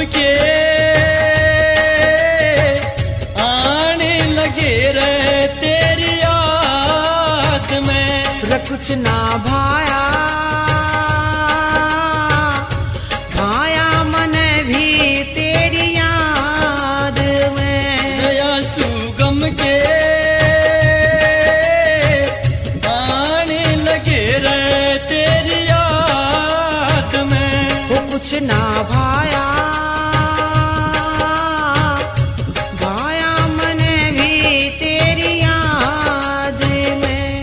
के आने लगे रे तेरी याद में। कुछ ना भाया भाया मन भी तेरी याद में। गया सुगम के आने लगे रे तेरी याद में। वो कुछ ना भाया भाया मन भी तेरी याद में।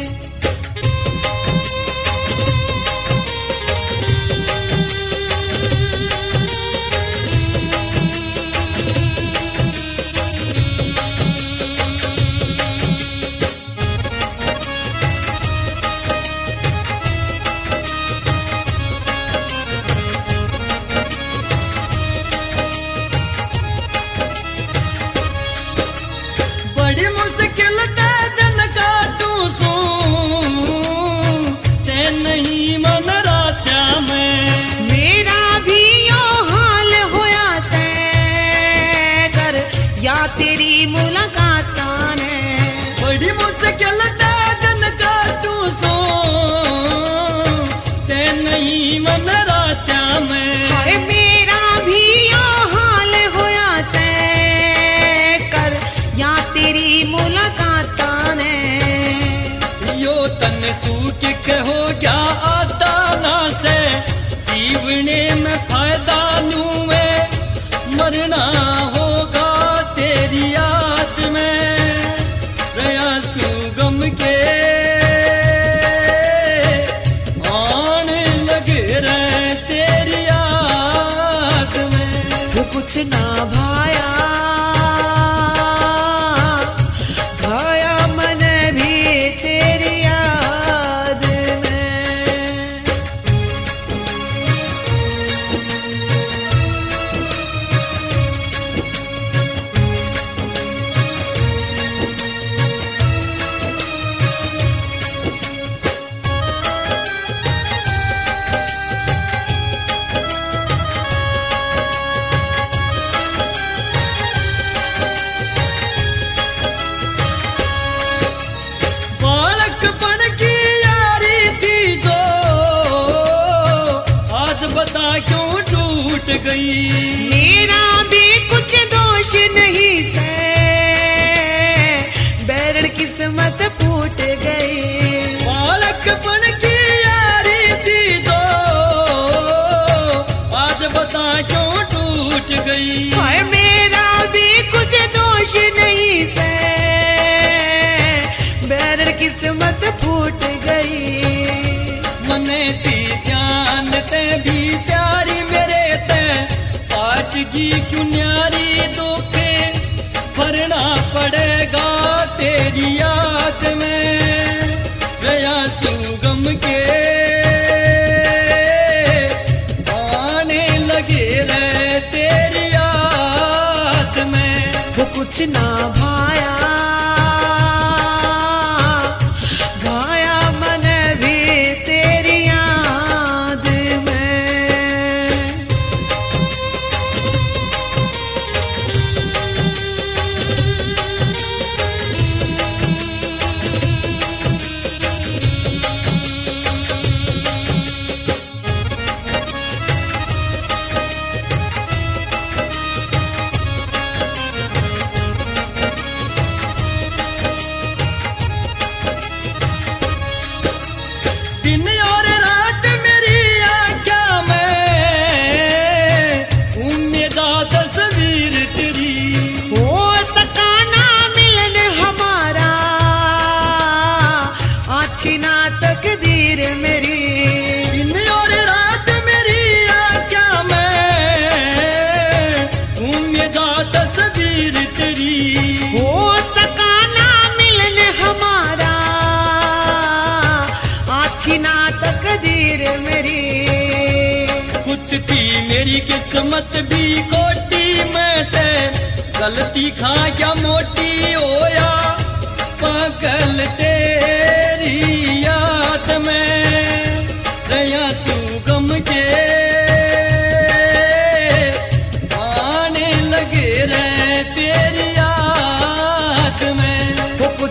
बड़ी मुश्किल ते दिन काटूं सूं चैन नहीं मन रात्या में। मेरा भी यो हाल होया से कर या तेरी मुलाकात ने। बड़ी मुश्किल ते दिन काटूं सूं चैन नहीं मन रात्या में। हाय मेरा भी यो हाल होया से कर या तेरी मुलाकात ने। यो तन सूट के हो गया आता ना से जीवने में फायदा नू में मरना होगा तेरी याद में। रया सुगम के आने लगे रे तेरी याद में। वो कुछ ना भाया भाया मन भी तेरी याद में। बालकपन की यारी थी जो आज बता क्यों टूट गई। मेरा भी कुछ दोष नहीं से बैरण किस्मत फूट गई। बालकपन की यारी थी जो आज बता क्यों टूट गई। हाय मेरा भी कुछ दोष नहीं से बैरण किस्मत फूट गई। मने थी जानते भी प्यारी मेरे ते काटगी क्यों न्यारी धोखे भरना पड़ेगा तेरी याद में। गया सुगम के आने लगे रे तेरी याद में। वो कुछ ना भाया भाया मन भी तेरी याद में। दिन और रात मेरी आँखों में उम्मीदा तस्वीर तेरी। हो सका ना मिलन हमारा अच्छी ना तकदीर मेरी। दिन और रात मेरी आँखों में उम्मीदा तस्वीर तेरी। हो सका ना मिलन हमारा अच्छी ना तकदीर मेरी। कुछ थी मेरी किस्मत भी कोटी में ते गलती खा क्या मोटी होया पागल तेरी याद में। रया सुगम के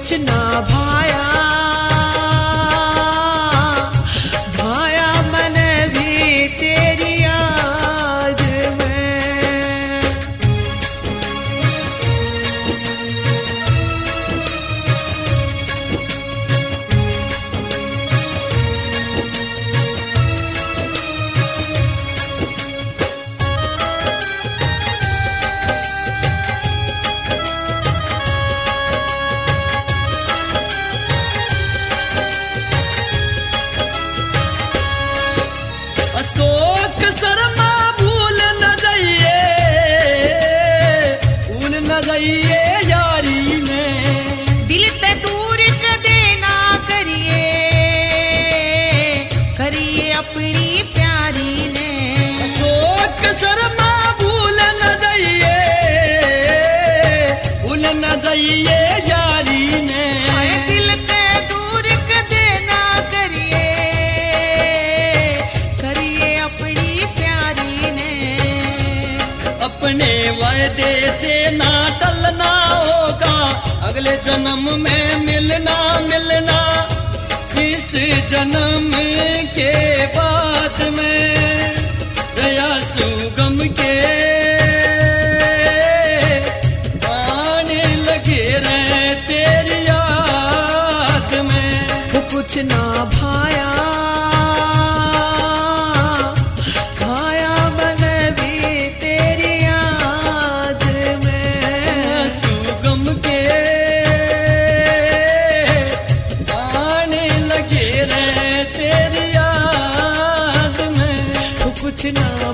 कुछ ना भाया, भाया मन भी तेरी याद में। अशोक शर्मा भूल न जाइए, भूल न जाइए यारी में। दिल ते दूर क देना करिए, करिए अपनी प्यारी ने। अशोक शर्मा भूल न जाइए, भूल न जाइए यारी ने। हाय दिल ते दूर क देना करिए, करिए अपनी प्यारी ने। अपने वायदे से ना टलना होगा, अगले जन्म में मिलना मिलना। इस जन्म के बाद में रया सुगम के आने लगे रहे तेरी याद में। वो कुछ ना भाया, भाया मन भी तेरी याद में। सुगम के आने लगे रहे तेरी याद में। वो कुछ ना